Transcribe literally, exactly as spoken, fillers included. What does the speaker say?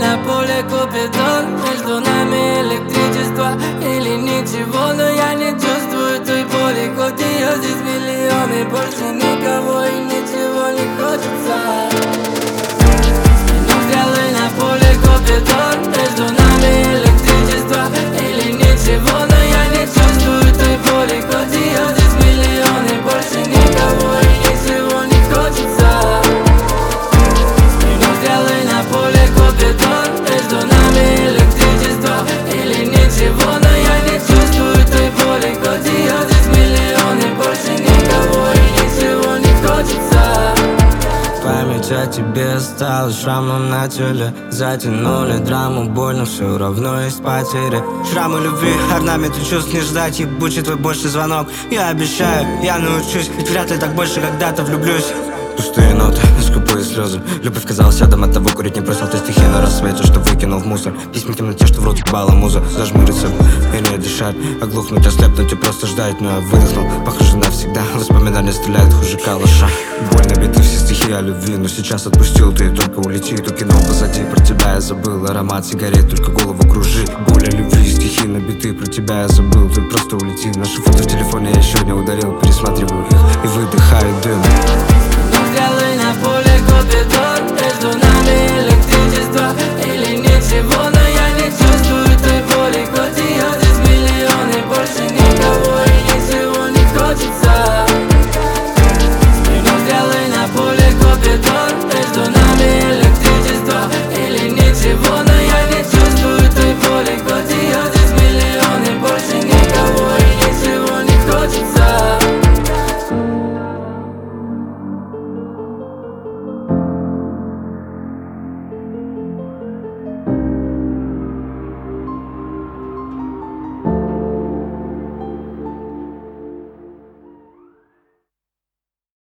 на поле Купидон. Между нами электричество или ничего, но я не чувствую той боли. Хоть ее здесь миллионы, больше никого и ничего не хочется. Ну сделай на поле Купидон. Между нами электричество или ничего, но я не чувствую той боли. Хоть ее здесь миллионы, больше никого и ничего не хочется. Ну сделай на поле Купидон. Между нами электричество или ничего, но я не чувствую той боли. Хоть ее здесь миллионы, больше никого и ничего не хочется. Память о тебе осталась шрамом на теле. Затянули драму, больно, все равно есть потери. Шрамы любви, орнаменты чувств, не ждать ебучий твой больше звонок. Я обещаю, я научусь, ведь вряд ли так больше когда-то влюблюсь. Пустые ноты, скупые слезы. Любовь казалась ядом, от того курить не бросил. Ты стихи на рассвете, что выкинул в мусор. Письма в темноте, что в рот ебала муза. Зажмуриться и не дышать, оглохнуть, ослепнуть и просто ждать. Но я выдохнул, похоже навсегда. Воспоминания стреляют хуже калаша. Больно биты все стихи о любви, но сейчас отпустил. Ты только улети, то кино позади. Про тебя я забыл, аромат сигарет, только голову кружи. Боль о любви, стихи набиты, про тебя я забыл. Ты просто улети, наши фото в телефоне я еще не удалил. Пересматриваю их и выдыхаю дым. Сделай на поле Купидон.